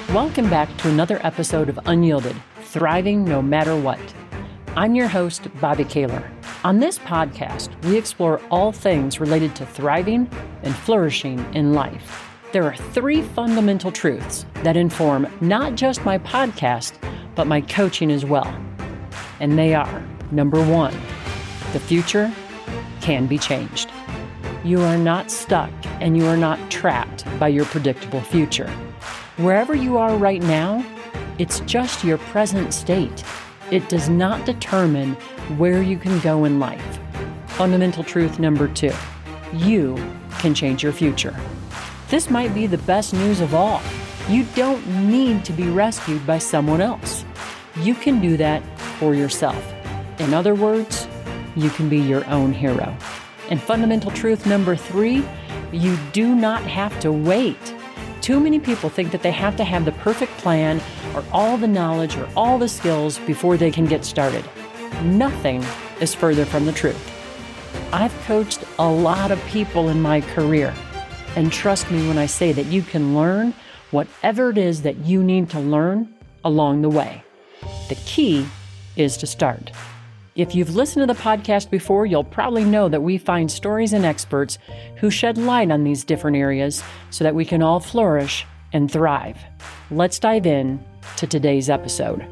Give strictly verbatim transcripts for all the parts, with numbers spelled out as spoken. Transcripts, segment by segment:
Welcome back to another episode of Unyielded, Thriving No Matter What. I'm your host, Bobby Kaler. On this podcast, we explore all things related to thriving and flourishing in life. There are three fundamental truths that inform not just my podcast, but my coaching as well. And they are, number one, the future can be changed. You are not stuck and you are not trapped by your predictable future. Wherever you are right now, it's just your present state. It does not determine where you can go in life. Fundamental truth number two, you can change your future. This might be the best news of all. You don't need to be rescued by someone else. You can do that for yourself. In other words, you can be your own hero. And fundamental truth number three, you do not have to wait. Too many people think that they have to have the perfect plan or all the knowledge or all the skills before they can get started. Nothing is further from the truth. I've coached a lot of people in my career, and trust me when I say that you can learn whatever it is that you need to learn along the way. The key is to start. If you've listened to the podcast before, you'll probably know that we find stories and experts who shed light on these different areas so that we can all flourish and thrive. Let's dive in to today's episode.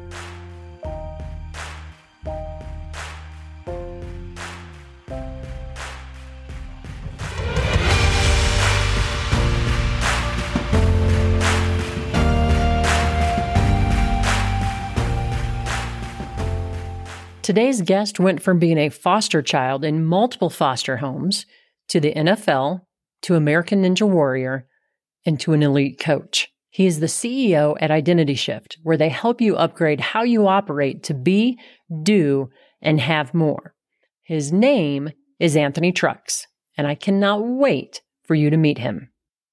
Today's guest went from being a foster child in multiple foster homes to the N F L, to American Ninja Warrior, and to an elite coach. He is the C E O at Identity Shift, where they help you upgrade how you operate to be, do, and have more. His name is Anthony Trucks, and I cannot wait for you to meet him.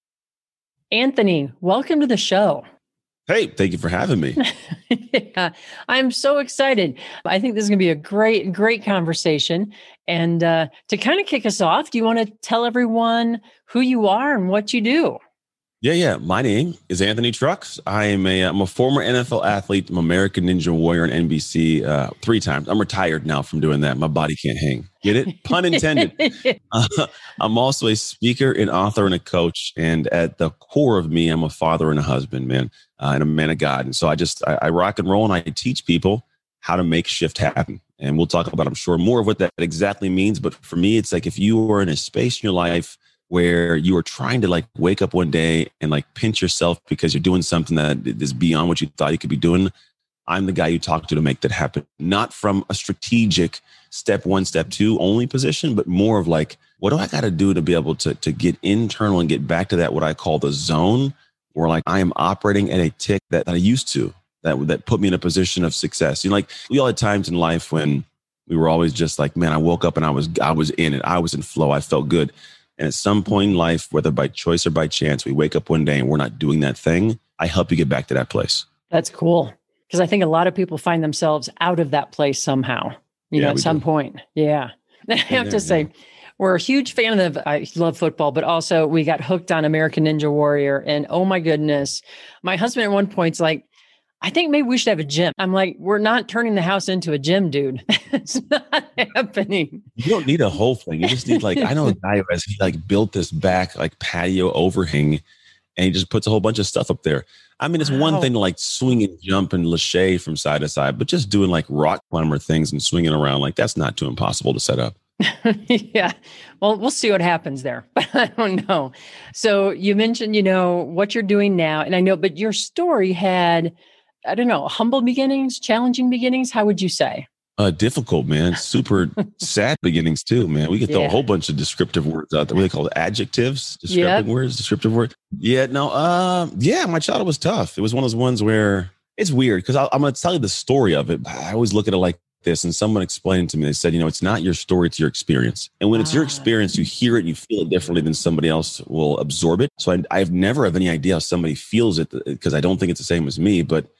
Anthony, welcome to the show. Hey, thank you for having me. Yeah, I'm so excited. I think this is going to be a great, great conversation. And uh, to kind of kick us off, do you want to tell everyone who you are and what you do? Yeah, yeah. My name is Anthony Trucks. I am a, I'm a former N F L athlete. I'm American Ninja Warrior on N B C uh, three times. I'm retired now from doing that. My body can't hang. Get it? Pun intended. uh, I'm also a speaker, an author, and a coach. And at the core of me, I'm a father and a husband, man, uh, and a man of God. And so I just, I, I rock and roll and I teach people how to make shift happen. And we'll talk about, I'm sure, more of what that exactly means. But for me, it's like if you are in a space in your life where you are trying to like wake up one day and like pinch yourself because you're doing something that is beyond what you thought you could be doing, I'm the guy you talk to to make that happen. Not from a strategic step one, step two only position, but more of like, what do I got to do to be able to, to get internal and get back to that, what I call the zone, where like I am operating at a tick that, that I used to, that, that put me in a position of success. You know, like we all had times in life when we were always just like, man, I woke up and I was, I was in it. I was in flow. I felt good. And at some point in life, whether by choice or by chance, we wake up one day and we're not doing that thing, I help you get back to that place. That's cool. Because I think a lot of people find themselves out of that place somehow, you yeah, know, at some do. point. Yeah. I have there, to say, yeah. We're a huge fan of, I love football, but also we got hooked on American Ninja Warrior. And oh my goodness, my husband at one point's like, I think maybe we should have a gym. I'm like, we're not turning the house into a gym, dude. It's not happening. You don't need a whole thing. You just need like, I know a guy who has, he like built this back like patio overhang and he just puts a whole bunch of stuff up there. I mean, it's wow. one thing to like swing and jump and lache from side to side, but just doing like rock climber things and swinging around, like that's not too impossible to set up. Yeah. Well, we'll see what happens there, but I don't know. So you mentioned, you know, what you're doing now, and I know, but your story had, I don't know, humble beginnings, challenging beginnings. How would you say? Uh, difficult, man. Super sad beginnings too, man. We could throw yeah. a whole bunch of descriptive words out there. What do they call it? Adjectives, descriptive yep. words, descriptive words. Yeah, no, uh, yeah, my childhood was tough. It was one of those ones where it's weird because I'm going to tell you the story of it. I always look at it like this, and someone explained to me, they said, you know, it's not your story, it's your experience. And when ah. it's your experience, you hear it and you feel it differently than somebody else will absorb it. So I, I've never have any idea how somebody feels it because I don't think it's the same as me, but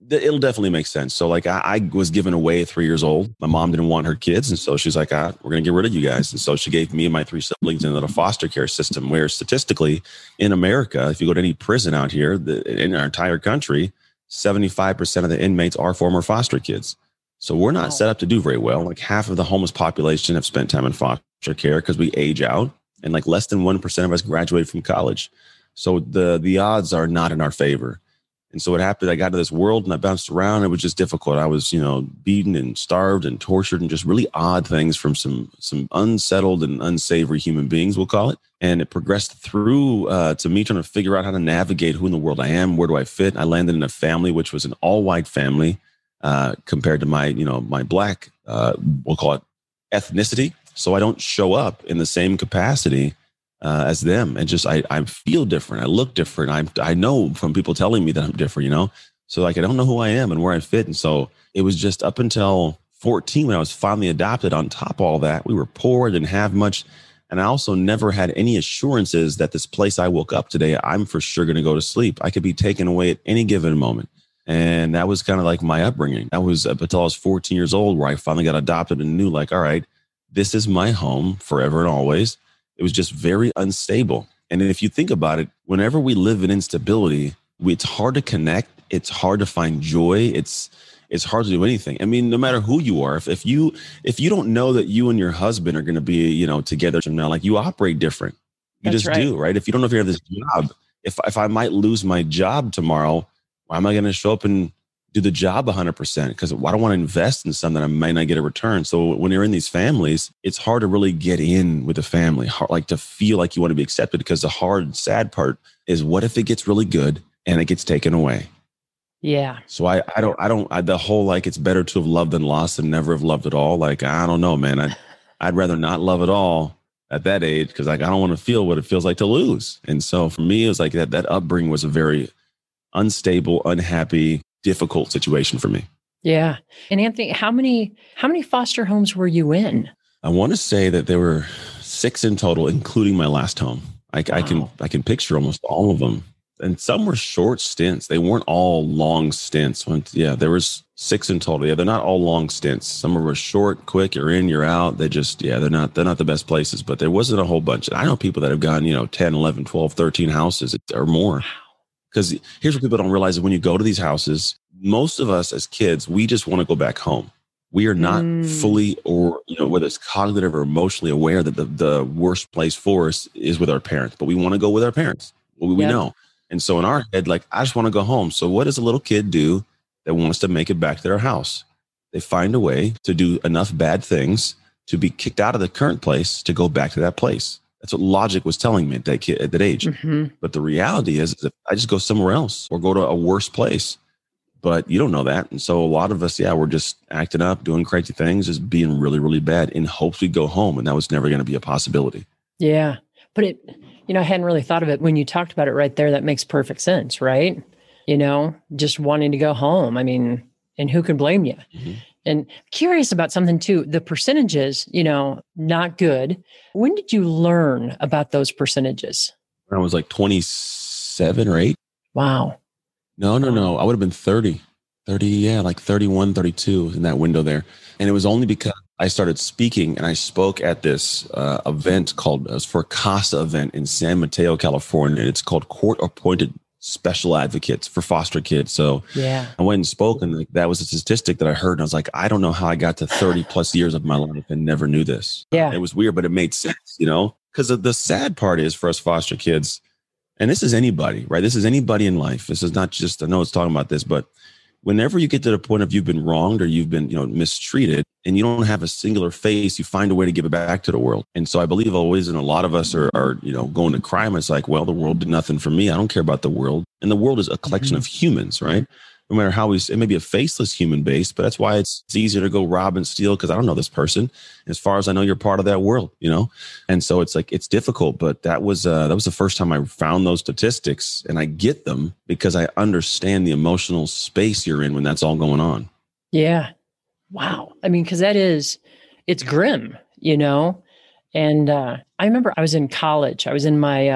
It'll definitely make sense. So like I, I was given away at three years old. My mom didn't want her kids. And so she's like, ah, we're going to get rid of you guys. And so she gave me and my three siblings into the foster care system, where statistically in America, if you go to any prison out here, the, in our entire country, seventy-five percent of the inmates are former foster kids. So we're not wow. set up to do very well. Like half of the homeless population have spent time in foster care because we age out, and like less than one percent of us graduated from college. So the the odds are not in our favor. And so what happened, I got to this world and I bounced around. It was just difficult. I was, you know, beaten and starved and tortured and just really odd things from some some unsettled and unsavory human beings, we'll call it. And it progressed through uh, to me trying to figure out how to navigate who in the world I am, where do I fit. I landed in a family, which was an all-white family uh, compared to my, you know, my black, uh, we'll call it ethnicity. So I don't show up in the same capacity Uh, as them. And just, I, I feel different. I look different. I I know from people telling me that I'm different, you know? So like, I don't know who I am and where I fit. And so it was just up until fourteen when I was finally adopted. On top of all that, we were poor, didn't have much. And I also never had any assurances that this place I woke up today, I'm for sure going to go to sleep. I could be taken away at any given moment. And that was kind of like my upbringing. That was up until I was fourteen years old, where I finally got adopted and knew like, all right, this is my home forever and always. It was just very unstable. And if you think about it, whenever we live in instability, we, it's hard to connect. It's hard to find joy. It's it's hard to do anything. I mean, no matter who you are, if, if you if you don't know that you and your husband are going to be, you know, together from now, like you operate different. You That's just right. do, right? If you don't know if you have this job, if if I might lose my job tomorrow, why am I going to show up and do the job one hundred percent? Because I don't want to invest in something that I might not get a return. So when you're in these families, it's hard to really get in with the family, hard, like to feel like you want to be accepted, because the hard, sad part is, what if it gets really good and it gets taken away? Yeah. So I, I don't, I don't, I, the whole, like, it's better to have loved than lost and never have loved at all. Like, I don't know, man. I, I'd rather not love at all at that age, because like, I don't want to feel what it feels like to lose. And so for me, it was like that, that upbringing was a very unstable, unhappy, difficult situation for me. Yeah. And Anthony, how many how many foster homes were you in? I want to say that there were six in total, including my last home. I, wow. I can I can picture almost all of them, and some were short stints. They weren't all long stints. When, yeah, there was six in total. Yeah, they're not all long stints. Some were short, quick. You're in, you're out. They just yeah, they're not they're not the best places. But there wasn't a whole bunch. I know people that have gone, you know, ten, eleven, twelve, thirteen houses or more. Wow. Because here's what people don't realize, is when you go to these houses, most of us as kids, we just want to go back home. We are not mm. fully, or, you know, whether it's cognitive or emotionally aware that the, the worst place for us is with our parents, but we want to go with our parents. Well, we yep. know. And so in our head, like, I just want to go home. So what does a little kid do that wants to make it back to their house? They find a way to do enough bad things to be kicked out of the current place to go back to that place. That's what logic was telling me at that, kid, at that age. Mm-hmm. But the reality is, is if I just go somewhere else or go to a worse place, but you don't know that. And so a lot of us, yeah, we're just acting up, doing crazy things, just being really, really bad in hopes we go home. And that was never going to be a possibility. Yeah. But it, you know, I hadn't really thought of it when you talked about it right there. That makes perfect sense, right? You know, just wanting to go home. I mean, and who can blame you? Mm-hmm. And curious about something too, the percentages, you know, not good. When did you learn about those percentages? When I was like twenty-seven or eight. Wow. No, no, no. I would have been thirty, thirty. Yeah. Like thirty-one, thirty-two in that window there. And it was only because I started speaking, and I spoke at this uh, event called, it was for a CASA event in San Mateo, California. It's called Court Appointed Special Advocates for Foster Kids. So yeah, I went and spoke, and like, that was a statistic that I heard. And I was like, I don't know how I got to thirty plus years of my life and never knew this. Yeah. It was weird, but it made sense, you know, because the sad part is for us foster kids, and this is anybody, right? This is anybody in life. This is not just, I know it's talking about this, but whenever you get to the point of you've been wronged or you've been, you know, mistreated, and you don't have a singular face, you find a way to give it back to the world. And so I believe always, and a lot of us are, are, you know, going to crime. It's like, well, the world did nothing for me. I don't care about the world. And the world is a collection mm-hmm. of humans, right? No matter how we, it may be a faceless human base, but that's why it's, it's easier to go rob and steal, because I don't know this person. As far as I know, you're part of that world, you know? And so it's like, it's difficult, but that was, uh, that was the first time I found those statistics, and I get them because I understand the emotional space you're in when that's all going on. Yeah. Wow. I mean, because that is, it's grim, you know? And uh, I remember I was in college. I was in my uh,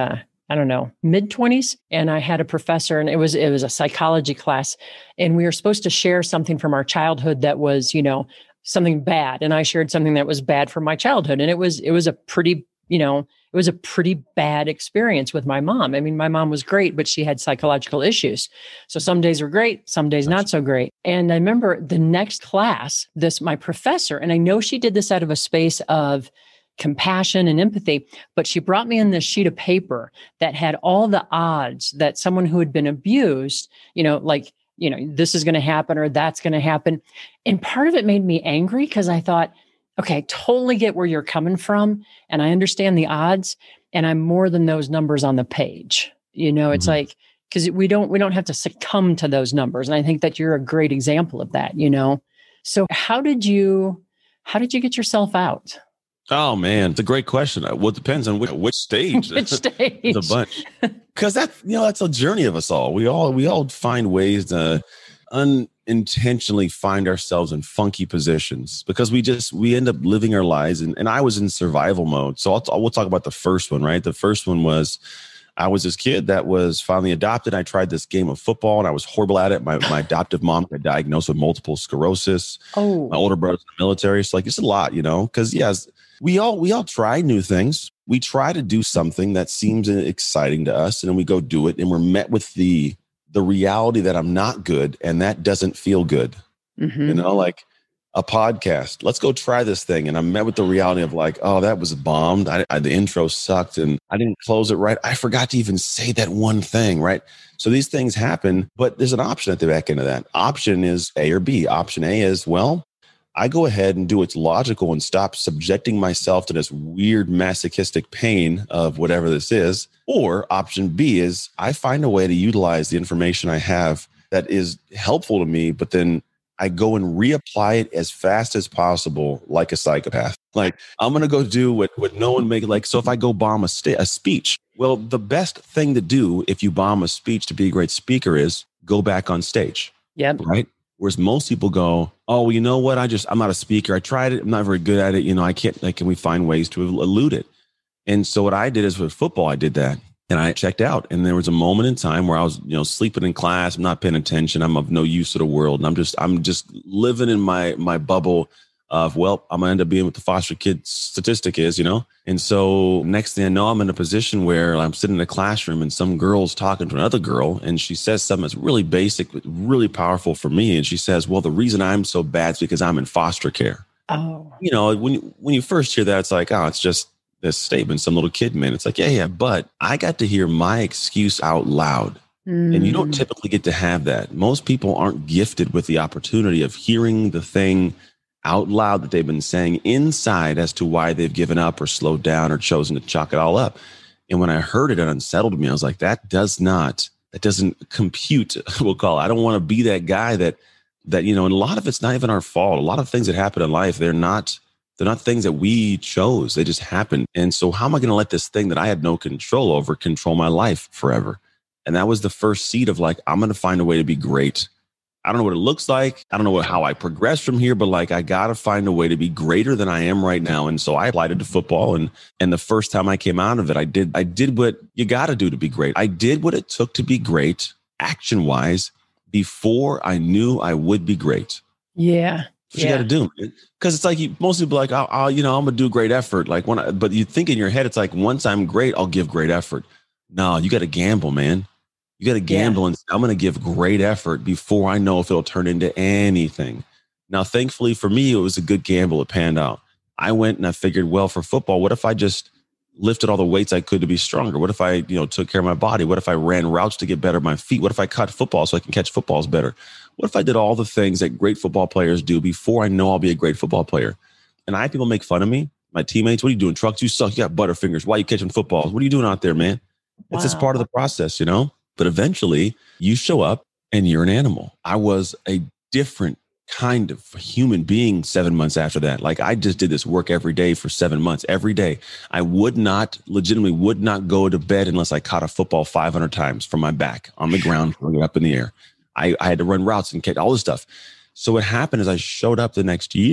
I don't know, mid twenties. And I had a professor, and it was, it was a psychology class. And we were supposed to share something from our childhood that was, you know, something bad. And I shared something that was bad from my childhood. And it was, it was a pretty, you know, it was a pretty bad experience with my mom. I mean, my mom was great, but she had psychological issues. So some days were great, some days not so great. And I remember the next class, this, my professor, and I know she did this out of a space of compassion and empathy, but she brought me in this sheet of paper that had all the odds that someone who had been abused, you know, like, you know, this is going to happen or that's going to happen. And part of it made me angry because I thought, okay, I totally get where you're coming from. And I understand the odds, and I'm more than those numbers on the page. You know, it's mm-hmm. like, because we don't, we don't have to succumb to those numbers. And I think that you're a great example of that, you know? So how did you, how did you get yourself out? Oh man, it's a great question. Well, it depends on which, which stage. Which stage? It's a bunch. Because that, you know, that's a journey of us all. We all, we all find ways to unintentionally find ourselves in funky positions because we just, we end up living our lives. And, and I was in survival mode. So I'll, we'll talk about the first one, right? The first one was, I was this kid that was finally adopted. I tried this game of football and I was horrible at it. My, my adoptive mom got diagnosed with multiple sclerosis. Oh, my older brother's in the military. So like, it's a lot, you know, because yes, we all, we all try new things. We try to do something that seems exciting to us, and then we go do it, and we're met with the, the reality that I'm not good, and that doesn't feel good. Mm-hmm. You know, like a podcast, let's go try this thing. And I'm met with the reality of like, oh, that was bombed. I, I, the intro sucked and I didn't close it right. I forgot to even say that one thing, right? So these things happen, but there's an option at the back end of that. Option is A or B. Option A is, well, I go ahead and do what's logical and stop subjecting myself to this weird masochistic pain of whatever this is. Or option B is I find a way to utilize the information I have that is helpful to me, but then I go and reapply it as fast as possible, like a psychopath. Like I'm going to go do what, what no one make like. So if I go bomb a, sta- a speech, well, the best thing to do if you bomb a speech to be a great speaker is go back on stage. Yep. Right. Whereas most people go, oh, well, you know what? I just, I'm not a speaker. I tried it. I'm not very good at it. You know, I can't, like, can we find ways to elude it? And so what I did is with football, I did that and I checked out. And there was a moment in time where I was, you know, sleeping in class. I'm not paying attention. I'm of no use to the world. And I'm just, I'm just living in my, my bubble of, well, I'm gonna end up being what the foster kid statistic is, you know? And so next thing I know, I'm in a position where I'm sitting in a classroom and some girl's talking to another girl and she says something that's really basic, but really powerful for me. And she says, well, the reason I'm so bad is because I'm in foster care. Oh, you know, when you, when you first hear that, it's like, oh, it's just this statement, some little kid man. It's like, yeah, yeah. But I got to hear my excuse out loud. Mm. And you don't typically get to have that. Most people aren't gifted with the opportunity of hearing the thing out loud that they've been saying inside as to why they've given up or slowed down or chosen to chalk it all up. And when I heard it, it unsettled me. I was like, that does not, that doesn't compute, we'll call it. I don't want to be that guy that, that, you know, and a lot of it's not even our fault. A lot of things that happen in life, they're not, they're not things that we chose. They just happen. And so how am I going to let this thing that I had no control over control my life forever? And that was the first seed of like, I'm going to find a way to be great. I don't know what it looks like. I don't know what, how I progress from here, but like, I got to find a way to be greater than I am right now. And so I applied it to football. And, and the first time I came out of it, I did, I did what you got to do to be great. I did what it took to be great action wise before I knew I would be great. Yeah. What yeah. you got to do. Because it's like, you, most people are like, oh, oh, you know, I'm going to do great effort. Like when I, but you think in your head, it's like, once I'm great, I'll give great effort. No, you got to gamble, man. You got to gamble yeah. and say, I'm going to give great effort before I know if it'll turn into anything. Now, thankfully for me, it was a good gamble. It panned out. I went and I figured, well, for football, what if I just lifted all the weights I could to be stronger? What if I, you know, took care of my body? What if I ran routes to get better at my feet? What if I caught football so I can catch footballs better? What if I did all the things that great football players do before I know I'll be a great football player? And I had people make fun of me. My teammates, what are you doing? Trucks, you suck. You got butterfingers. Why are you catching footballs? What are you doing out there, man? Wow. It's just part of the process, you know? But eventually you show up and you're an animal. I was a different kind of human being seven months after that. Like I just did this work every day for seven months, every day. I would not, legitimately would not go to bed unless I caught a football five hundred times from my back on the ground, throwing it up in the air. I, I had to run routes and catch all this stuff. So what happened is I showed up the next year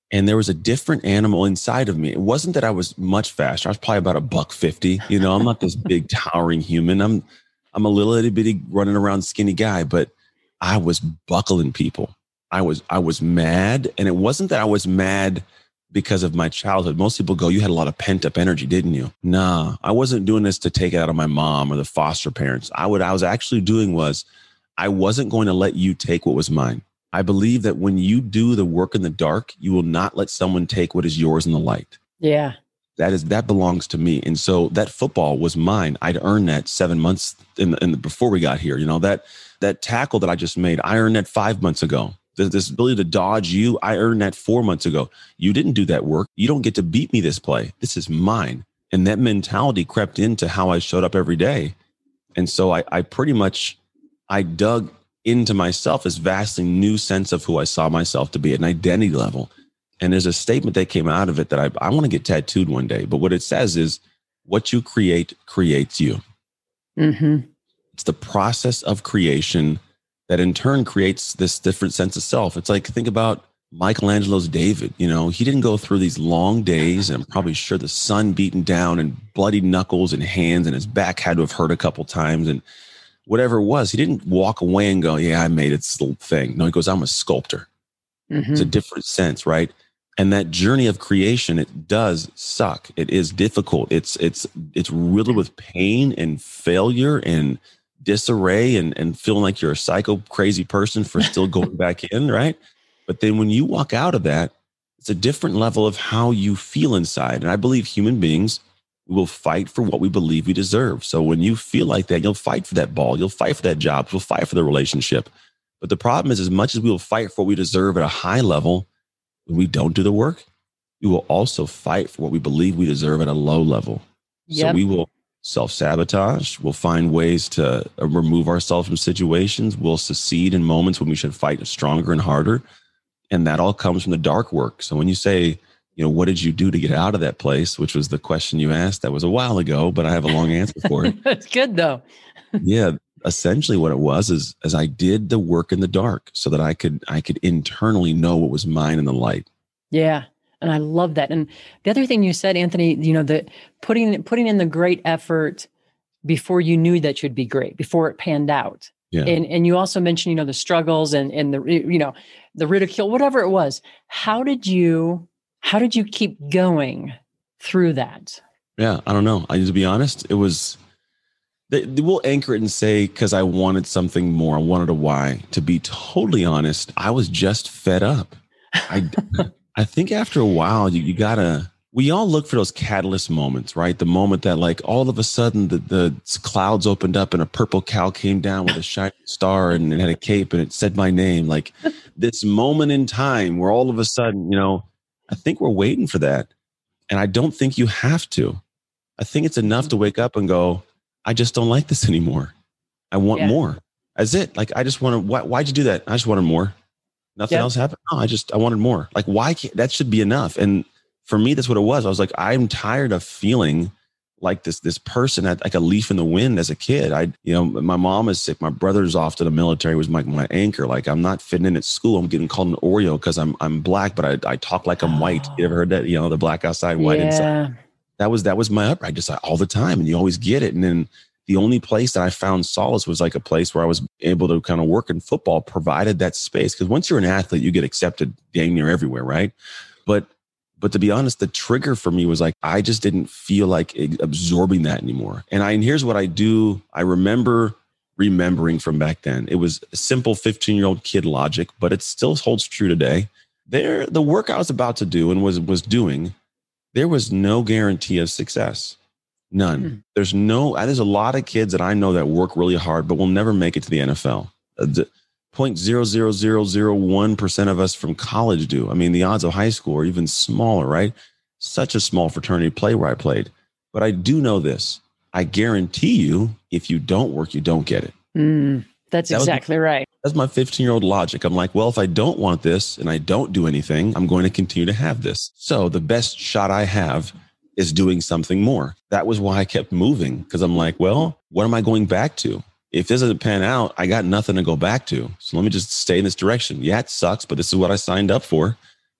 And there was a different animal inside of me. It wasn't that I was much faster. I was probably about a buck fifty. You know, I'm not this big towering human. I'm, I'm a little itty bitty running around skinny guy, but I was buckling people. I was, I was mad. And it wasn't that I was mad because of my childhood. Most people go, you had a lot of pent up energy, didn't you? Nah, I wasn't doing this to take it out of my mom or the foster parents. I would, I was actually doing was I wasn't going to let you take what was mine. I believe that when you do the work in the dark, you will not let someone take what is yours in the light. Yeah. That is, that belongs to me. And so that football was mine. I'd earned that seven months in the, in the, before we got here. You know, that, that tackle that I just made, I earned that five months ago. This, this ability to dodge you, I earned that four months ago. You didn't do that work. You don't get to beat me this play. This is mine. And that mentality crept into how I showed up every day. And so I, I pretty much, I dug into myself this vastly new sense of who I saw myself to be at an identity level. And there's a statement that came out of it that I, I want to get tattooed one day. But what it says is, what you create creates you. Mm-hmm. It's the process of creation that in turn creates this different sense of self. It's like, think about Michelangelo's David. You know, he didn't go through these long days, and I'm probably sure the sun beaten down and bloody knuckles and hands, and his back had to have hurt a couple times. And whatever it was, he didn't walk away and go, yeah, I made it, this little thing. No, he goes, I'm a sculptor. Mm-hmm. It's a different sense, right? And that journey of creation, it does suck. It is difficult. It's it's it's riddled with pain and failure and disarray and, and feeling like you're a psycho crazy person for still going back in, right? But then when you walk out of that, it's a different level of how you feel inside. And I believe human beings will fight for what we believe we deserve. So when you feel like that, you'll fight for that ball. You'll fight for that job. You'll fight for the relationship. But the problem is, as much as we will fight for what we deserve at a high level, when we don't do the work, we will also fight for what we believe we deserve at a low level. Yep. So we will self-sabotage. We'll find ways to remove ourselves from situations. We'll secede in moments when we should fight stronger and harder. And that all comes from the dark work. So when you say, you know, what did you do to get out of that place? Which was the question you asked. That was a while ago, but I have a long answer for it. That's good though. Yeah. Essentially what it was is, is I did the work in the dark so that I could, I could internally know what was mine in the light. Yeah. And I love that. And the other thing you said, Anthony, you know, that putting, putting in the great effort before you knew that you'd be great, before it panned out. Yeah. And, and you also mentioned, you know, the struggles and, and the, you know, the ridicule, whatever it was. How did you, how did you keep going through that? Yeah. I don't know. I need to be honest. It was, they, they will anchor it and say, because I wanted something more. I wanted a why. To be totally honest, I was just fed up. I, I think after a while, you, you gotta, we all look for those catalyst moments, right? The moment that like all of a sudden the, the clouds opened up and a purple cow came down with a shining star and it had a cape and it said my name. Like this moment in time where all of a sudden, you know, I think we're waiting for that. And I don't think you have to. I think it's enough to wake up and go, I just don't like this anymore. I want yeah. more. That's it. Like, I just want to, why, why'd you do that? I just wanted more. Nothing yep. else happened. No, I just, I wanted more. Like, why can't, that should be enough. And for me, that's what it was. I was like, I'm tired of feeling like this, this person had like a leaf in the wind as a kid. I, you know, my mom is sick. My brother's off to the military, was my, my anchor. Like, I'm not fitting in at school. I'm getting called an Oreo because I'm, I'm black, but I, I talk like I'm white. You ever heard that? You know, the black outside, white yeah. inside. That was, that was my upright, just like all the time. And you always get it. And then the only place that I found solace was like a place where I was able to kind of work in football, provided that space. Because once you're an athlete, you get accepted dang near everywhere, right? But but to be honest, the trigger for me was like, I just didn't feel like absorbing that anymore. And I and here's what I do. I remember remembering from back then. It was simple fifteen-year-old kid logic, but it still holds true today. There, the work I was about to do and was was doing, there was no guarantee of success. None. Hmm. There's no, there's a lot of kids that I know that work really hard, but will never make it to the N F L. Uh, zero point zero zero zero zero one percent of us from college do. I mean, the odds of high school are even smaller, right? Such a small fraternity play where I played. But I do know this. I guarantee you, if you don't work, you don't get it. Mm, that's that exactly my, right. That's my fifteen-year-old logic. I'm like, well, if I don't want this and I don't do anything, I'm going to continue to have this. So the best shot I have is doing something more. That was why I kept moving, because I'm like, well, what am I going back to? If this doesn't pan out, I got nothing to go back to. So let me just stay in this direction. Yeah, it sucks, but this is what I signed up for.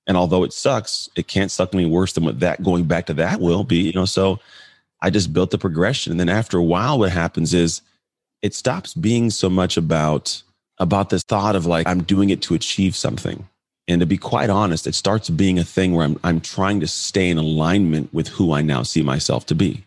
And although it sucks, it can't suck any worse than what that going back to that will be, you know. So I just built the progression. And then after a while, what happens is it stops being so much about, about this thought of like, I'm doing it to achieve something. And to be quite honest, it starts being a thing where I'm, I'm trying to stay in alignment with who I now see myself to be.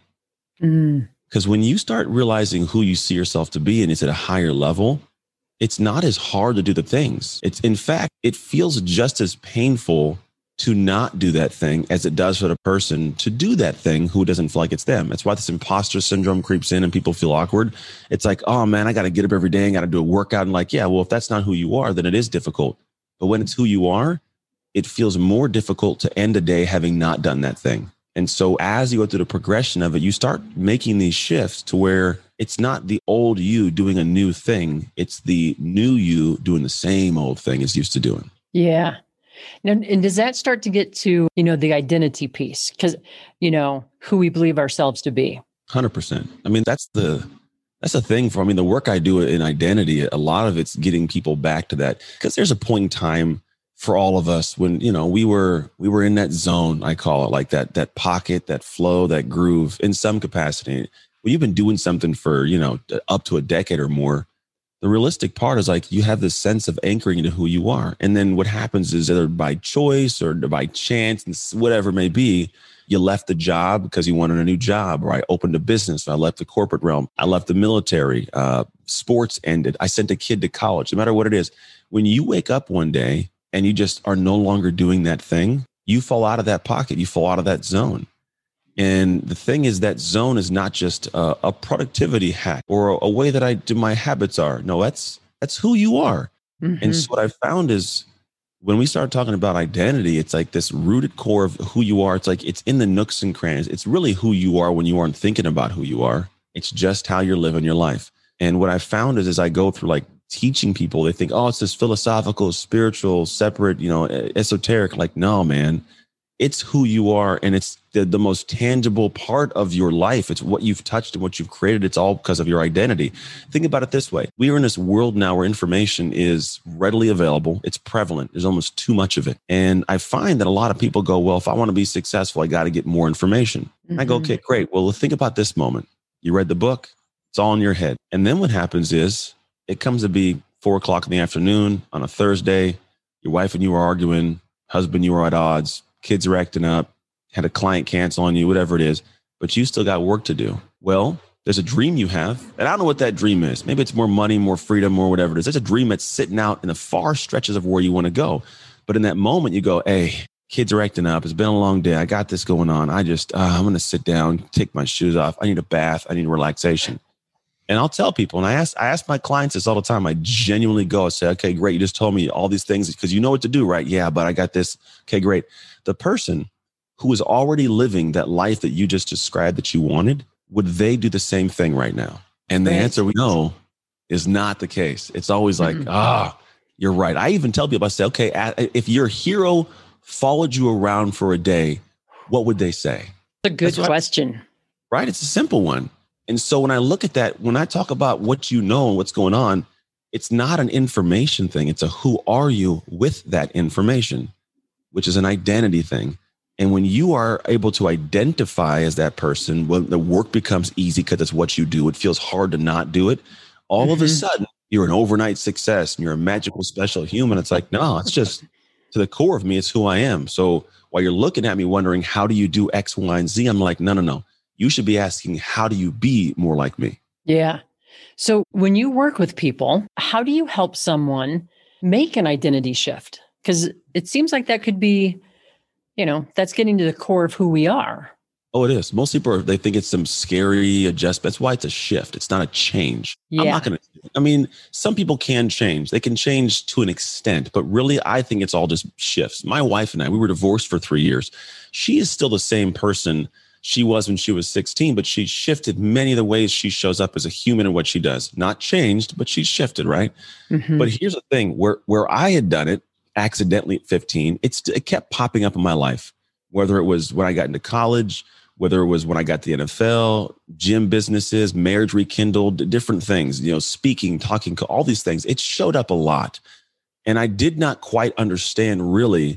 Mm. Because when you start realizing who you see yourself to be and it's at a higher level, it's not as hard to do the things. It's, in fact, it feels just as painful to not do that thing as it does for the person to do that thing who doesn't feel like it's them. That's why this imposter syndrome creeps in and people feel awkward. It's like, oh man, I got to get up every day and got to do a workout. And like, yeah, well, if that's not who you are, then it is difficult. But when it's who you are, it feels more difficult to end a day having not done that thing. And so as you go through the progression of it, you start making these shifts to where it's not the old you doing a new thing. It's the new you doing the same old thing as used to doing. Yeah. Now, and does that start to get to, you know, the identity piece? Because, you know, who we believe ourselves to be. one hundred percent. I mean, that's the, that's the thing for, I mean, the work I do in identity, a lot of it's getting people back to that. Because there's a point in time for all of us when, you know, we were, we were in that zone, I call it, like that, that pocket, that flow, that groove in some capacity. When you've been doing something for, you know, up to a decade or more, the realistic part is like you have this sense of anchoring into who you are. And then what happens is either by choice or by chance, and whatever it may be, you left the job because you wanted a new job, or I opened a business. I left the corporate realm. I left the military. Uh, sports ended. I sent a kid to college. No matter what it is, when you wake up one day and you just are no longer doing that thing, you fall out of that pocket. You fall out of that zone. And the thing is, that zone is not just a, a productivity hack or a, a way that I do my habits are. No, that's that's who you are. Mm-hmm. And so what I found is when we start talking about identity, it's like this rooted core of who you are. It's like it's in the nooks and crannies. It's really who you are when you aren't thinking about who you are. It's just how you're living your life. And what I found is as I go through like teaching people, they think, oh, it's this philosophical, spiritual, separate, you know, esoteric. Like, no, man. It's who you are, and it's the, the most tangible part of your life. It's what you've touched and what you've created. It's all because of your identity. Think about it this way. We are in this world now where information is readily available. It's prevalent. There's almost too much of it. And I find that a lot of people go, well, if I want to be successful, I got to get more information. Mm-hmm. I go, okay, great. Well, think about this moment. You read the book. It's all in your head. And then what happens is it comes to be four o'clock in the afternoon on a Thursday. Your wife and you are arguing. Husband, you are at odds. Kids are acting up, had a client cancel on you, whatever it is, but you still got work to do. Well, there's a dream you have, and I don't know what that dream is. Maybe it's more money, more freedom, or whatever it is. There's a dream that's sitting out in the far stretches of where you want to go. But in that moment, you go, hey, kids are acting up. It's been a long day. I got this going on. I just, uh, I'm going to sit down, take my shoes off. I need a bath. I need relaxation. And I'll tell people, and I ask, I ask my clients this all the time. I genuinely go and say, okay, great. You just told me all these things because you know what to do, right? Yeah, but I got this. Okay, great. The person who is already living that life that you just described that you wanted, would they do the same thing right now? And the right. answer we know is not the case. It's always like, mm-hmm. ah, you're right. I even tell people, I say, okay, if your hero followed you around for a day, what would they say? It's a good question. I, right? It's a simple one. And so when I look at that, when I talk about what you know and what's going on, it's not an information thing. It's a who are you with that information, which is an identity thing. And when you are able to identify as that person, when the work becomes easy because it's what you do, it feels hard to not do it. All mm-hmm. of a sudden, you're an overnight success and you're a magical special human. It's like, no, it's just to the core of me, it's who I am. So while you're looking at me wondering, how do you do X, Y, and Z? I'm like, no, no, no. You should be asking, how do you be more like me? Yeah. So when you work with people, how do you help someone make an identity shift? Because it seems like that could be, you know, that's getting to the core of who we are. Oh, it is. Most people, they think it's some scary adjustment. That's why it's a shift. It's not a change. Yeah. I'm not going to, I mean, some people can change. They can change to an extent, but really, I think it's all just shifts. My wife and I, we were divorced for three years. She is still the same person she was when she was sixteen, but she shifted many of the ways she shows up as a human and what she does. Not changed, but she's shifted, right? Mm-hmm. But here's the thing, where, where I had done it accidentally at fifteen, it's, it kept popping up in my life, whether it was when I got into college, whether it was when I got to the N F L, gym businesses, marriage rekindled, different things, you know, speaking, talking, all these things. It showed up a lot. And I did not quite understand really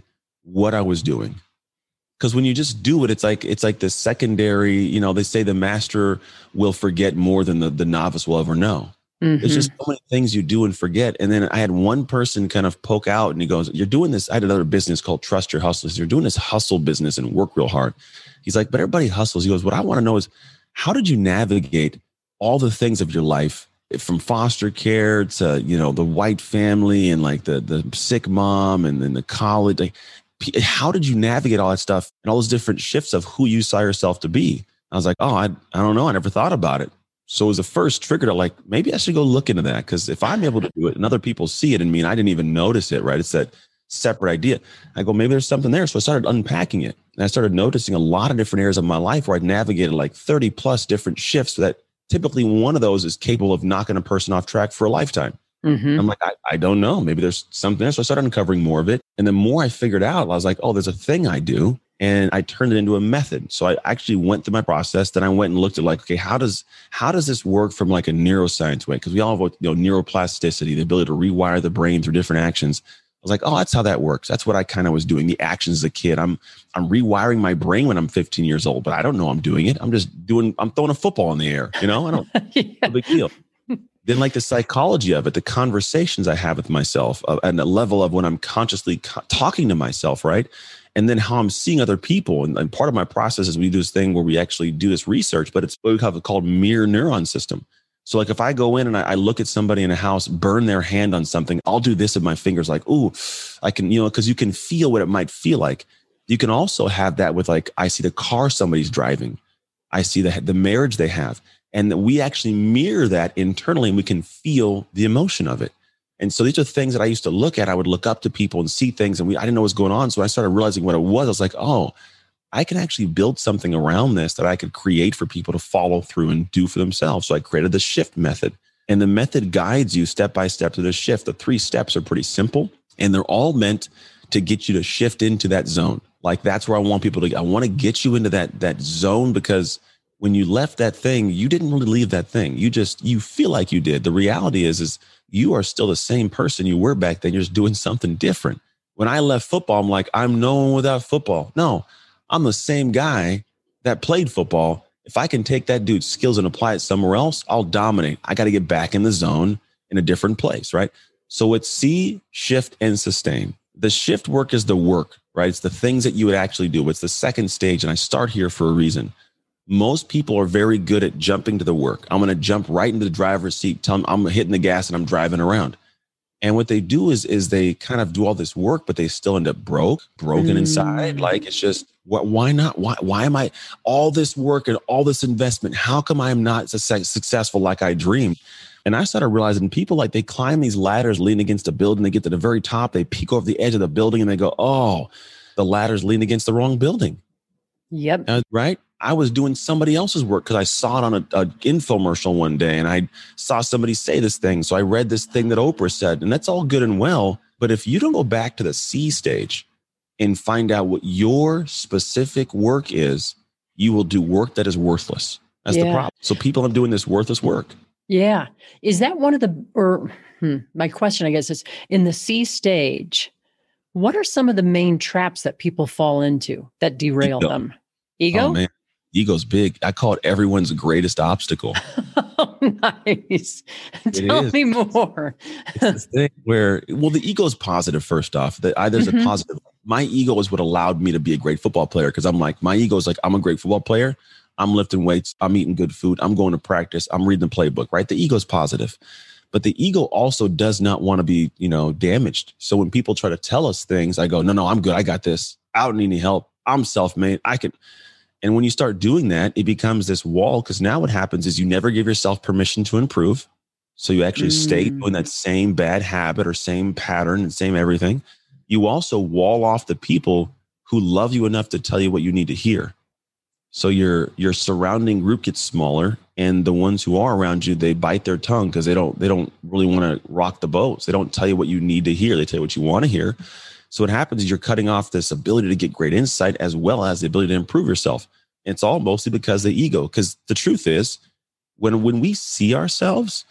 what I was doing. Because when you just do it, it's like it's like the secondary, you know, they say the master will forget more than the, the novice will ever know. Mm-hmm. There's just so many things you do and forget. And then I had one person kind of poke out and he goes, you're doing this. I had another business called Trust Your Hustle. You're doing this hustle business and work real hard. He's like, but everybody hustles. He goes, what I want to know is, how did you navigate all the things of your life, from foster care to, you know, the white family and like the, the sick mom and then the college? Like, how did you navigate all that stuff and all those different shifts of who you saw yourself to be? I was like, oh, I, I don't know. I never thought about it. So it was the first trigger to like, maybe I should go look into that. Because if I'm able to do it and other people see it in me and I didn't even notice it, right? It's that separate idea. I go, maybe there's something there. So I started unpacking it. And I started noticing a lot of different areas of my life where I navigated like thirty plus different shifts that typically one of those is capable of knocking a person off track for a lifetime. Mm-hmm. I'm like, I, I don't know. Maybe there's something there. So I started uncovering more of it. And the more I figured out, I was like, oh, there's a thing I do. And I turned it into a method. So I actually went through my process. Then I went and looked at like, okay, how does how does this work from like a neuroscience way? Because we all have, you know, neuroplasticity, the ability to rewire the brain through different actions. I was like, oh, that's how that works. That's what I kind of was doing. The actions as a kid. I'm I'm rewiring my brain when I'm fifteen years old, but I don't know I'm doing it. I'm just doing, I'm throwing a football in the air. You know, I don't, yeah. No big deal. Then like the psychology of it, the conversations I have with myself uh, and the level of when I'm consciously co- talking to myself, right? And then how I'm seeing other people. And, and part of my process is we do this thing where we actually do this research, but it's what we have called mirror neuron system. So like if I go in and I, I look at somebody in a house, burn their hand on something, I'll do this with my fingers like, ooh, I can, you know, because you can feel what it might feel like. You can also have that with like, I see the car somebody's driving. I see the the marriage they have. And we actually mirror that internally and we can feel the emotion of it. And so these are things that I used to look at. I would look up to people and see things and we, I didn't know what was going on. So I started realizing what it was. I was like, oh, I can actually build something around this that I could create for people to follow through and do for themselves. So I created the shift method. And the method guides you step by step to the shift. The three steps are pretty simple and they're all meant to get you to shift into that zone. Like that's where I want people to, I want to get you into that, that zone because when you left that thing, you didn't really leave that thing. You just, you feel like you did. The reality is, is you are still the same person you were back then. You're just doing something different. When I left football, I'm like, I'm no one without football. No, I'm the same guy that played football. If I can take that dude's skills and apply it somewhere else, I'll dominate. I got to get back in the zone in a different place, right? So it's see, shift, and sustain. The shift work is the work, right? It's the things that you would actually do. It's the second stage. And I start here for a reason. Most people are very good at jumping to the work. I'm going to jump right into the driver's seat. Tell them I'm hitting the gas and I'm driving around. And what they do is, is they kind of do all this work, but they still end up broke, broken mm. inside. Like it's just, what, why not? Why, why am I all this work and all this investment? How come I am not successful like I dreamed? And I started realizing people like they climb these ladders, lean against a building. They get to the very top. They peek over the edge of the building and they go, oh, the ladder's leaning against the wrong building. Yep. Uh, right. I was doing somebody else's work because I saw it on an infomercial one day and I saw somebody say this thing. So I read this thing that Oprah said, and that's all good and well. But if you don't go back to the C stage and find out what your specific work is, you will do work that is worthless. That's yeah. the problem. So people are doing this worthless work. Yeah. Is that one of the, or hmm, my question, I guess, is in the C stage, what are some of the main traps that people fall into that derail Ego. them? Ego? Oh, man. Ego's big. I call it everyone's greatest obstacle. Oh, nice. Tell me more. It's this thing where, well, the ego is positive, first off. That I, there's mm-hmm. a positive. My ego is what allowed me to be a great football player because I'm like, my ego is like, I'm a great football player. I'm lifting weights. I'm eating good food. I'm going to practice. I'm reading the playbook, right? The ego is positive. But the ego also does not want to be, you know, damaged. So when people try to tell us things, I go, no, no, I'm good. I got this. I don't need any help. I'm self-made. I can. And when you start doing that, it becomes this wall because now what happens is you never give yourself permission to improve. So you actually mm. stay doing that same bad habit or same pattern and same everything. You also wall off the people who love you enough to tell you what you need to hear. So your your surrounding group gets smaller and the ones who are around you, they bite their tongue because they don't they don't really want to rock the boats. They don't tell you what you need to hear. They tell you what you want to hear. So what happens is you're cutting off this ability to get great insight as well as the ability to improve yourself. It's all mostly because of the ego. Because the truth is, when, when we see ourselves,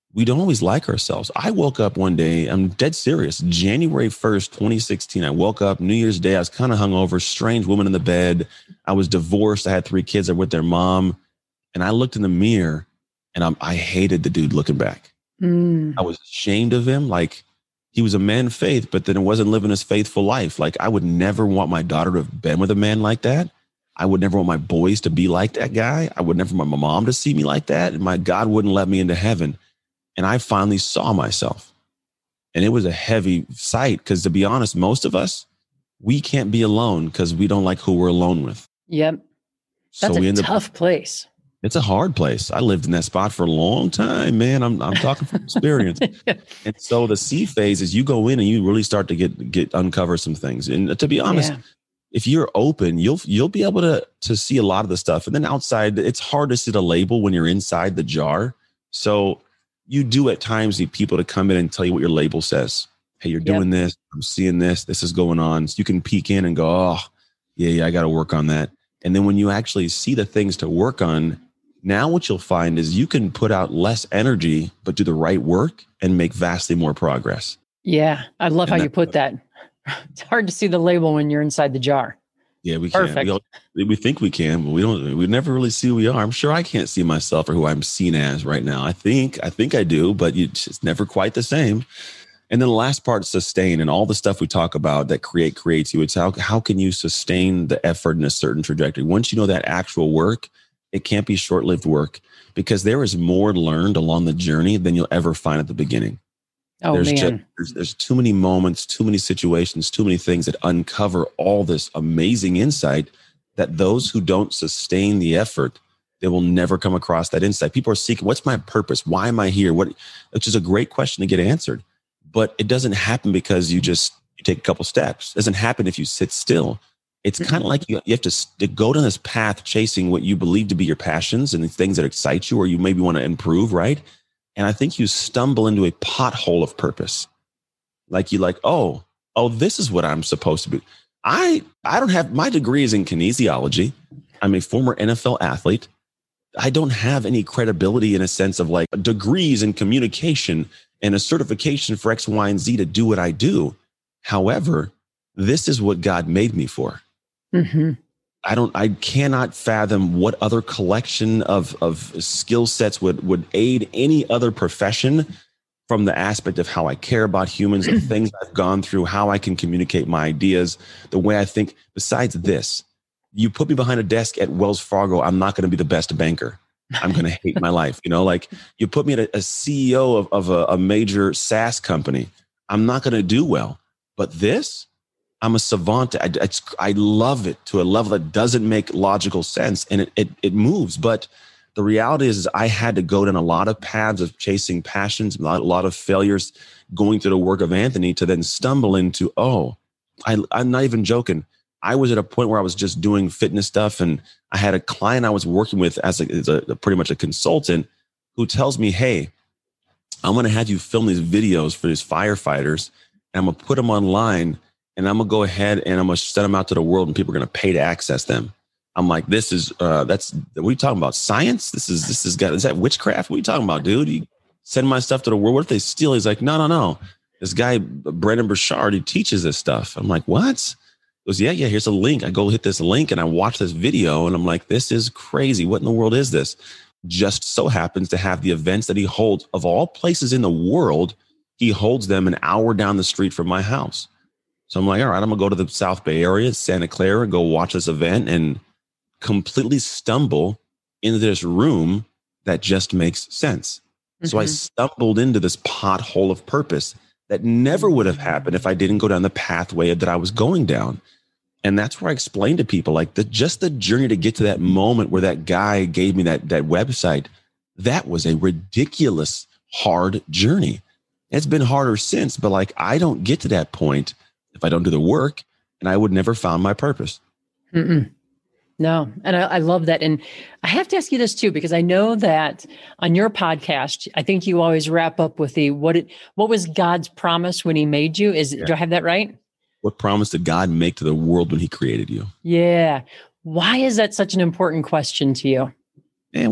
we don't always like ourselves. I woke up one day, I'm dead serious, January first, twenty sixteen. I woke up New Year's Day. I was kind of hungover, strange woman in the bed. I was divorced. I had three kids that were with their mom. And I looked in the mirror and I'm, I hated the dude looking back. Mm. I was ashamed of him. Like he was a man of faith, but then it wasn't living his faithful life. Like I would never want my daughter to have been with a man like that. I would never want my boys to be like that guy. I would never want my mom to see me like that. And my God wouldn't let me into heaven. And I finally saw myself. And it was a heavy sight because, to be honest, most of us, we can't be alone because we don't like who we're alone with. Yep. That's so we a end tough up, place. It's a hard place. I lived in that spot for a long time, man. I'm I'm talking from experience. And so the C phase is you go in and you really start to get get uncover some things. And to be honest, yeah. if you're open, you'll you'll be able to to see a lot of the stuff. And then outside, it's hard to see the label when you're inside the jar. So you do at times need people to come in and tell you what your label says. Hey, you're doing yep. this. I'm seeing this. This is going on. So you can peek in and go, oh, yeah, yeah, I got to work on that. And then when you actually see the things to work on, now what you'll find is you can put out less energy, but do the right work and make vastly more progress. Yeah, I love and how that, you put that. It's hard to see the label when you're inside the jar. Yeah, we can. We, all, we think we can, but we don't. We never really see who we are. I'm sure I can't see myself or who I'm seen as right now. I think, I think I do, but you, it's never quite the same. And then the last part is sustain, and all the stuff we talk about that create creates you. It's how how can you sustain the effort in a certain trajectory? Once you know that actual work, it can't be short-lived work because there is more learned along the journey than you'll ever find at the beginning. Oh, there's man. Just, there's, there's too many moments, too many situations, too many things that uncover all this amazing insight that those who don't sustain the effort, they will never come across that insight. People are seeking, what's my purpose? Why am I here? What? Which is a great question to get answered, but it doesn't happen because you just you take a couple steps. It doesn't happen if you sit still. It's kind of like you, you have to, to go down this path chasing what you believe to be your passions and the things that excite you or you maybe want to improve, right? And I think you stumble into a pothole of purpose. Like you like, oh, oh, this is what I'm supposed to be. I, I don't have, my degree is in kinesiology. I'm a former N F L athlete. I don't have any credibility in a sense of like degrees in communication and a certification for X, Y, and Z to do what I do. However, this is what God made me for. Mm-hmm. I don't, I cannot fathom what other collection of, of skill sets would, would aid any other profession from the aspect of how I care about humans, the things I've gone through, how I can communicate my ideas, the way I think. Besides this, you put me behind a desk at Wells Fargo, I'm not going to be the best banker. I'm going to hate my life. You know, like you put me at a, a C E O of, of a, a major SaaS company, I'm not going to do well. But this, I'm a savant. I, it's, I love it to a level that doesn't make logical sense, and it, it it moves. But the reality is, is I had to go down a lot of paths of chasing passions, a lot, a lot of failures, going through the work of Anthony to then stumble into, oh, I, I'm not even joking. I was at a point where I was just doing fitness stuff, and I had a client I was working with as a, as a pretty much a consultant who tells me, hey, I'm going to have you film these videos for these firefighters, and I'm going to put them online. And I'm going to go ahead and I'm going to send them out to the world and people are going to pay to access them. I'm like, this is, uh, that's, what are you talking about? Science? This is, this is, got, is that witchcraft? What are you talking about, dude? You send my stuff to the world. What if they steal? He's like, no, no, no. This guy, Brandon Burchard, he teaches this stuff. I'm like, what? He goes, yeah, yeah, here's a link. I go hit this link and I watch this video and I'm like, this is crazy. What in the world is this? Just so happens to have the events that he holds of all places in the world. He holds them an hour down the street from my house. So I'm like, all right, I'm going to go to the South Bay area, Santa Clara, go watch this event and completely stumble into this room that just makes sense. Mm-hmm. So I stumbled into this pothole of purpose that never would have happened if I didn't go down the pathway that I was going down. And that's where I explain to people, like the just the journey to get to that moment where that guy gave me that, that website, that was a ridiculous, hard journey. It's been harder since, but like I don't get to that point if I don't do the work, and I would never found my purpose. Mm-mm. No. And I, I love that. And I have to ask you this too, because I know that on your podcast, I think you always wrap up with the, what it, what was God's promise when he made you? Is yeah. Do I have that right? What promise did God make to the world when he created you? Yeah. Why is that such an important question to you? And well,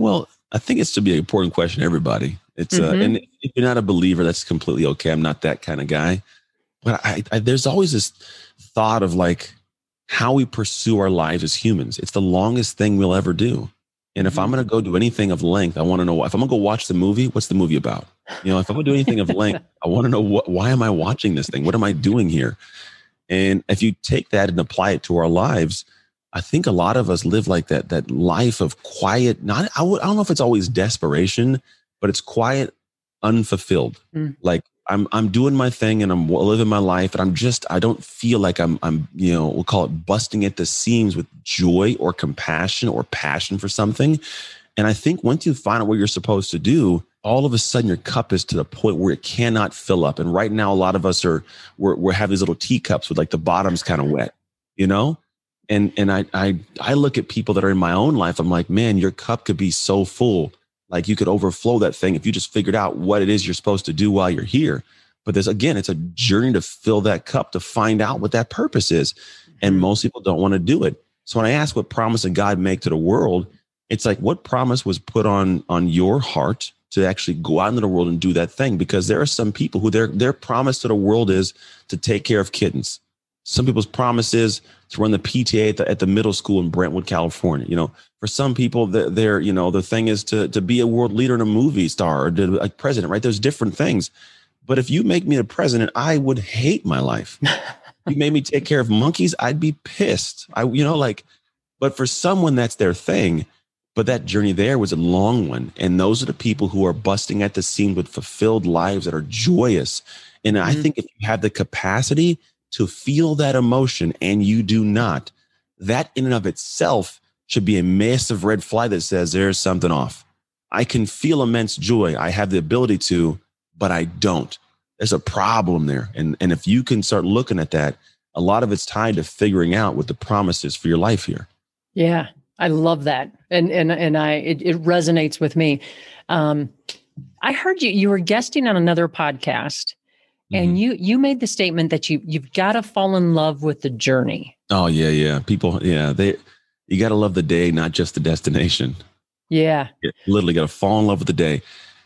I think it's to be an important question to everybody. It's mm-hmm. uh, and if you're not a believer, that's completely okay. I'm not that kind of guy. But I, I, there's always this thought of like how we pursue our lives as humans. It's the longest thing we'll ever do. And if mm-hmm. I'm going to go do anything of length, I want to know, if I'm going to go watch the movie, what's the movie about? You know, if I'm going to do anything of length, I want to know what, why am I watching this thing? What am I doing here? And if you take that and apply it to our lives, I think a lot of us live like that, that life of quiet, not, I, would, I don't know if it's always desperation, but it's quiet, unfulfilled. Mm. Like I'm, I'm doing my thing and I'm living my life, and I'm just, I don't feel like I'm, I'm, you know, we'll call it busting at the seams with joy or compassion or passion for something. And I think once you find out what you're supposed to do, all of a sudden your cup is to the point where it cannot fill up. And right now, a lot of us are, we're, we're having these little teacups with like the bottom's kind of wet, you know? And, and I, I, I look at people that are in my own life. I'm like, man, your cup could be so full. Like you could overflow that thing if you just figured out what it is you're supposed to do while you're here. But there's, again, it's a journey to fill that cup, to find out what that purpose is. And most people don't want to do it. So when I ask what promise did God make to the world, it's like, what promise was put on, on your heart to actually go out into the world and do that thing? Because there are some people who their, their promise to the world is to take care of kittens. Some people's promise is to run the P T A at the, at the middle school in Brentwood, California. You know, for some people, they're, you know, the thing is to, to be a world leader and a movie star or to, like president, right? There's different things. But if you make me a president, I would hate my life. If you made me take care of monkeys, I'd be pissed. I, you know, like, but for someone, that's their thing. But that journey there was a long one. And those are the people who are busting at the seams with fulfilled lives that are joyous. And mm-hmm. I think if you have the capacity to feel that emotion and you do not, that in and of itself should be a massive red flag that says there's something off. I can feel immense joy. I have the ability to, but I don't. There's a problem there. And, and if you can start looking at that, a lot of it's tied to figuring out what the promise is for your life here. Yeah, I love that. And, and, and I, it, it resonates with me. Um, I heard you, you were guesting on another podcast. And mm-hmm. you you made the statement that you you've got to fall in love with the journey. Oh yeah, yeah. People, yeah, they you got to love the day, not just the destination. Yeah, you literally got to fall in love with the day.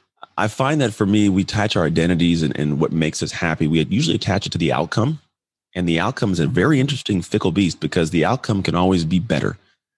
I find that for me, we attach our identities and, and what makes us happy. We usually attach it to the outcome, and the outcome is a very interesting fickle beast because the outcome can always be better.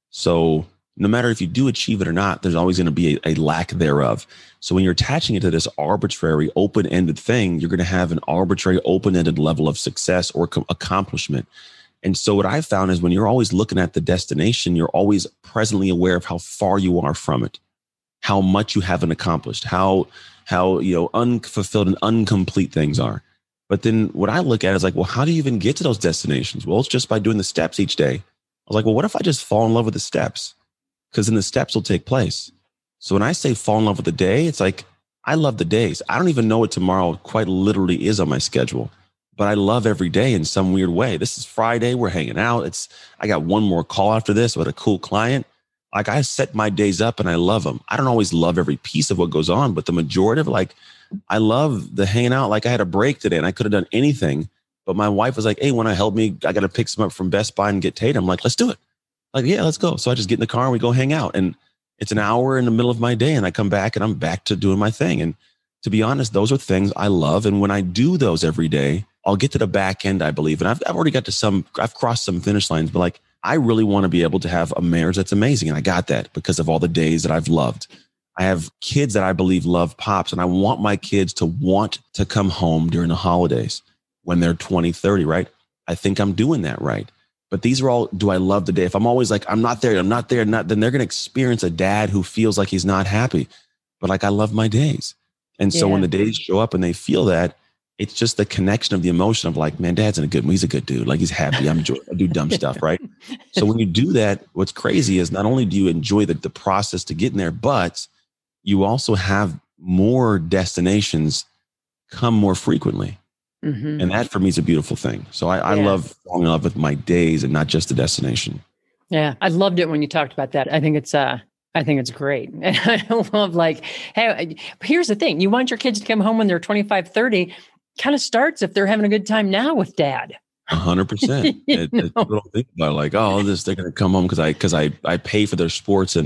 So no matter if you do achieve it or not, there's always going to be a, a lack thereof. So when you're attaching it to this arbitrary, open-ended thing, you're going to have an arbitrary, open-ended level of success or co- accomplishment. And so what I found is when you're always looking at the destination, you're always presently aware of how far you are from it, how much you haven't accomplished, how, how, you know, unfulfilled and incomplete things are. But then what I look at is like, well, how do you even get to those destinations? Well, it's just by doing the steps each day. I was like, well, what if I just fall in love with the steps? Because then the steps will take place. So when I say fall in love with the day, it's like, I love the days. I don't even know what tomorrow quite literally is on my schedule, but I love every day in some weird way. This is Friday. We're hanging out. It's, I got one more call after this with a cool client. Like I set my days up and I love them. I don't always love every piece of what goes on, but the majority of like, I love the hanging out. Like I had a break today and I could have done anything, but my wife was like, hey, want to help me? I got to pick some up from Best Buy and get Tate. I'm like, let's do it. Like, yeah, let's go. So I just get in the car and we go hang out. And it's an hour in the middle of my day and I come back and I'm back to doing my thing. And to be honest, those are things I love. And when I do those every day, I'll get to the back end, I believe. And I've, I've already got to some, I've crossed some finish lines, but like, I really want to be able to have a marriage that's amazing. And I got that because of all the days that I've loved. I have kids that I believe love Pops. And I want my kids to want to come home during the holidays when they're twenty, thirty, right? I think I'm doing that right. But these are all, do I love the day? If I'm always like, I'm not there, I'm not there, not, then they're going to experience a dad who feels like he's not happy. But like, I love my days. And so yeah. when the days show up and they feel that, it's just the connection of the emotion of like, man, dad's in a good mood. He's a good dude. Like he's happy. I'm enjoy, I do dumb stuff, right? So when you do that, what's crazy is not only do you enjoy the, the process to get in there, but you also have more destinations come more frequently. Mm-hmm. And that for me is a beautiful thing. So I, I yeah. love falling in love with my days and not just the destination. Yeah. I loved it when you talked about that. I think it's, uh, I think it's great. And I love like, hey, here's the thing. You want your kids to come home when they're twenty-five, thirty, kind of starts if they're having a good time now with dad. A hundred percent. People don't think about it, like, oh, this, they're going to come home because I, because I, I pay for their sports and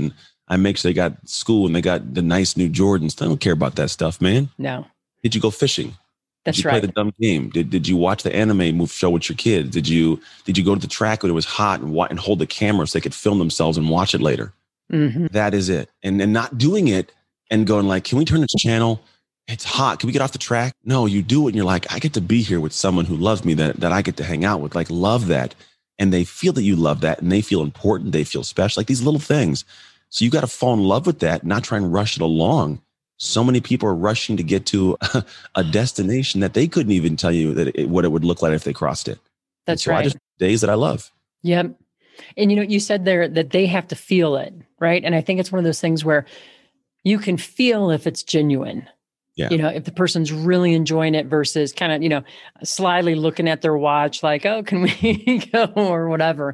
I make sure they got school and they got the nice new Jordans. They don't care about that stuff, man. No. Did you go fishing? That's did you right. play the dumb game? Did Did you watch the anime move show with your kids? Did you Did you go to the track when it was hot and, and hold the camera so they could film themselves and watch it later? Mm-hmm. That is it. And and not doing it and going like, can we turn this channel? It's hot. Can we get off the track? No, you do it and you're like, I get to be here with someone who loves me, that that I get to hang out with. Like, love that. And they feel that you love that and they feel important. They feel special. Like these little things. So you got to fall in love with that, not try and rush it along. So many people are rushing to get to a, a destination that they couldn't even tell you that it, what it would look like if they crossed it. That's so right. I just days that I love. Yep. And you know, you said there that they have to feel it, right? And I think it's one of those things where you can feel if it's genuine. Yeah. You know, if the person's really enjoying it versus kind of, you know, slyly looking at their watch like, oh, can we go or whatever.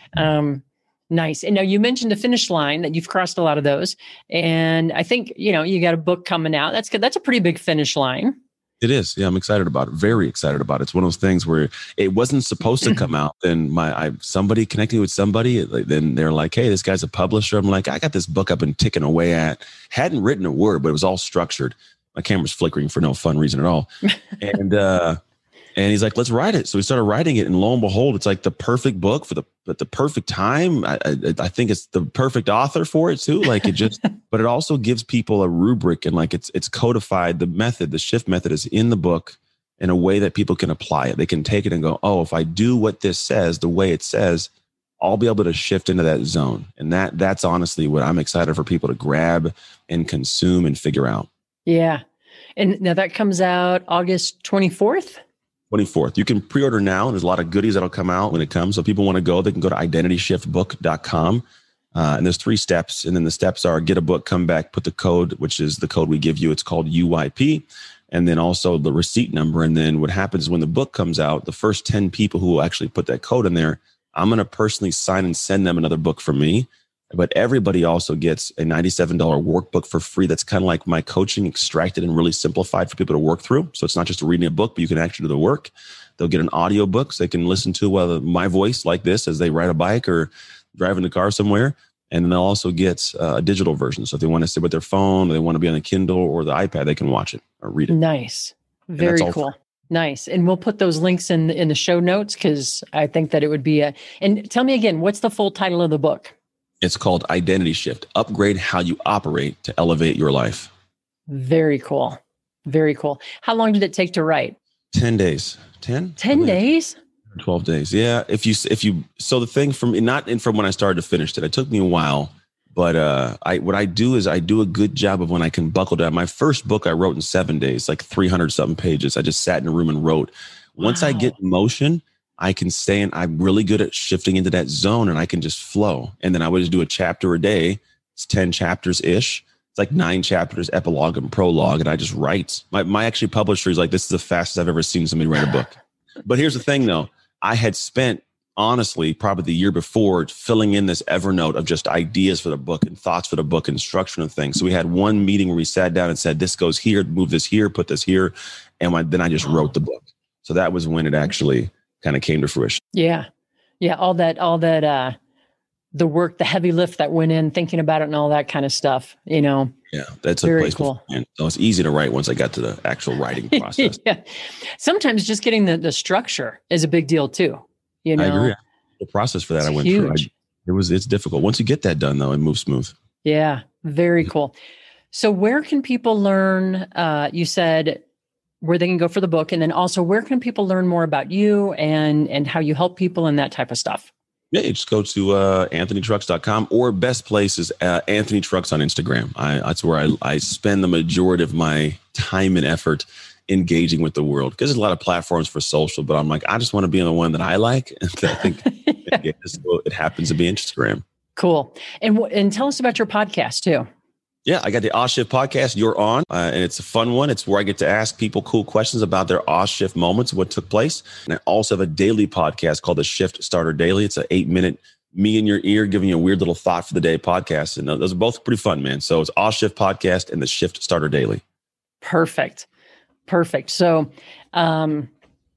Um, nice. And now you mentioned a finish line that you've crossed a lot of those. And I think, you know, you got a book coming out. That's good. That's a pretty big finish line. It is. Yeah, I'm excited about it. Very excited about it. It's one of those things where it wasn't supposed to come out. Then my I somebody connecting with somebody, then they're like, hey, this guy's a publisher. I'm like, I got this book I've been ticking away at. Hadn't written a word, but it was all structured. My camera's flickering for no fun reason at all. And uh, and he's like, let's write it. So we started writing it, and lo and behold, it's like the perfect book for the at the perfect time. I, I, I think it's the perfect author for it too. Like it just, but it also gives people a rubric, and like it's it's codified. The method, the shift method, is in the book in a way that people can apply it. They can take it and go, oh, if I do what this says, the way it says, I'll be able to shift into that zone. And that that's honestly what I'm excited for people to grab and consume and figure out. Yeah. And now that comes out August twenty-fourth. twenty-fourth. You can pre-order now. There's a lot of goodies that'll come out when it comes. So if people want to go, they can go to identity shift book dot com. Uh, and there's three steps. And then the steps are get a book, come back, put the code, which is the code we give you. It's called U Y P. And then also the receipt number. And then what happens when the book comes out, the first ten people who will actually put that code in there, I'm going to personally sign and send them another book from me. But everybody also gets a ninety-seven dollars workbook for free. That's kind of like my coaching extracted and really simplified for people to work through. So it's not just reading a book, but you can actually do the work. They'll get an audio book so they can listen to uh, my voice like this as they ride a bike or drive in the car somewhere. And then they'll also get uh, a digital version. So if they want to sit with their phone, or they want to be on the Kindle or the iPad, they can watch it or read it. Nice. Very cool. Free. Nice. And we'll put those links in, in the show notes because I think that it would be a, and tell me again, what's the full title of the book? It's called Identity Shift, Upgrade How You Operate to Elevate Your Life. Very cool. Very cool. How long did it take to write? ten days. ten? ten days? twelve days. Yeah. If you, if you, so the thing from, not in from when I started to finish it, it took me a while, but uh, I, what I do is I do a good job of when I can buckle down. My first book I wrote in seven days, like three hundred something pages. I just sat in a room and wrote. Once wow. I get in motion, I can stay in, I'm really good at shifting into that zone and I can just flow. And then I would just do a chapter a day. It's ten chapters ish. It's like nine chapters, epilogue and prologue. And I just write. My, my actually publisher is like, this is the fastest I've ever seen somebody write a book. But here's the thing though. I had spent honestly, probably the year before filling in this Evernote of just ideas for the book and thoughts for the book and structure and things. So we had one meeting where we sat down and said, this goes here, move this here, put this here. And I, then I just wrote the book. So that was when it actually kind of came to fruition. Yeah. Yeah. All that, all that, uh, the work, the heavy lift that went in thinking about it and all that kind of stuff, you know? Yeah. That's a very place cool. Before, so it's easy to write once I got to the actual writing process. Yeah. Sometimes just getting the, the structure is a big deal too. You know, I agree. The process for that it's I went huge. through, I, it was, it's difficult. Once you get that done though, it moves smooth. Yeah. Very cool. So where can people learn, uh, you said, where they can go for the book. And then also where can people learn more about you and, and how you help people and that type of stuff? Yeah, you just go to uh, anthony trucks dot com or best place is uh, Anthony Trucks on Instagram. I, that's where I, I spend the majority of my time and effort engaging with the world because there's a lot of platforms for social, but I'm like, I just want to be on the one that I like. And I think yeah. it happens to be Instagram. Cool. And, and tell us about your podcast too. Yeah, I got the Oz Shift podcast, You're On, uh, and it's a fun one. It's where I get to ask people cool questions about their Oz Shift moments, what took place. And I also have a daily podcast called the Shift Starter Daily. It's an eight-minute me in your ear giving you a weird little thought for the day podcast. And those are both pretty fun, man. So it's Oz Shift podcast and the Shift Starter Daily. Perfect. Perfect. So um,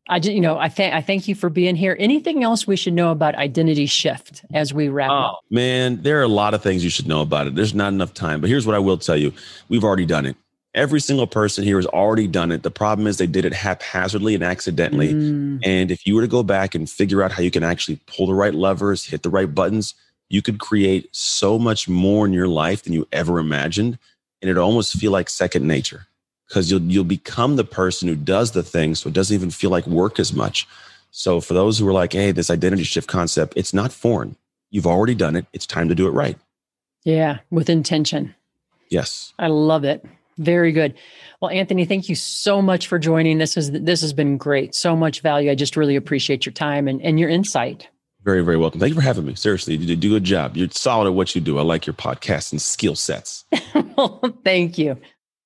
I just, you know, I thank I thank you for being here. Anything else we should know about identity shift as we wrap oh, up? Man, there are a lot of things you should know about it. There's not enough time, but here's what I will tell you. We've already done it. Every single person here has already done it. The problem is they did it haphazardly and accidentally. Mm. And if you were to go back and figure out how you can actually pull the right levers, hit the right buttons, you could create so much more in your life than you ever imagined. And it almost feel like second nature. Because you'll you'll become the person who does the thing, so it doesn't even feel like work as much. So for those who are like, hey, this identity shift concept, it's not foreign. You've already done it. It's time to do it right. Yeah, with intention. Yes. I love it. Very good. Well, Anthony, thank you so much for joining. This is this has been great. So much value. I just really appreciate your time and, and your insight. Very, very welcome. Thank you for having me. Seriously, you do a good job. You're solid at what you do. I like your podcast and skill sets. Well, thank you.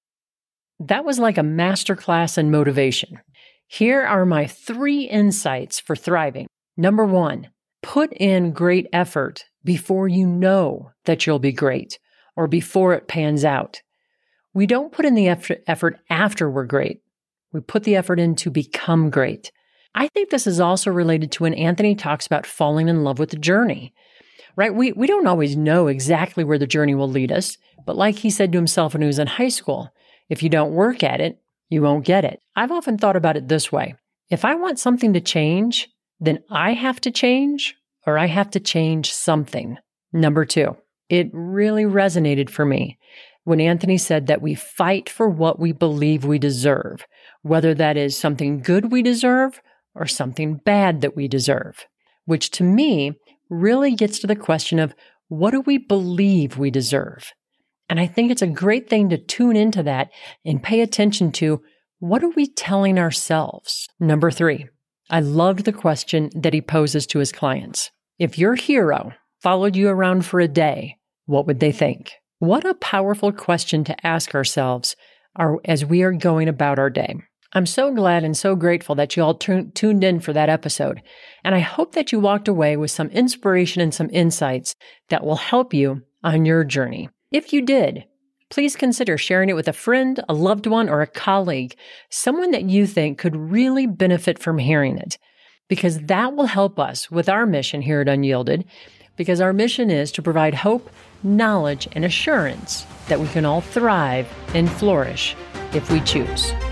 That was like a masterclass in motivation. Here are my three insights for thriving. Number one, put in great effort before you know that you'll be great or before it pans out. We don't put in the effort after we're great. We put the effort in to become great. I think this is also related to when Anthony talks about falling in love with the journey, right? We, we don't always know exactly where the journey will lead us, but like he said to himself when he was in high school, if you don't work at it, you won't get it. I've often thought about it this way. If I want something to change, then I have to change or I have to change something. Number two, it really resonated for me when Anthony said that we fight for what we believe we deserve, whether that is something good we deserve or something bad that we deserve, which to me really gets to the question of what do we believe we deserve? And I think it's a great thing to tune into that and pay attention to what are we telling ourselves? Number three, I loved the question that he poses to his clients. If your hero followed you around for a day, what would they think? What a powerful question to ask ourselves are, as we are going about our day. I'm so glad and so grateful that you all tu- tuned in for that episode. And I hope that you walked away with some inspiration and some insights that will help you on your journey. If you did, please consider sharing it with a friend, a loved one, or a colleague, someone that you think could really benefit from hearing it, because that will help us with our mission here at Unyielded, because our mission is to provide hope, knowledge, and assurance that we can all thrive and flourish if we choose.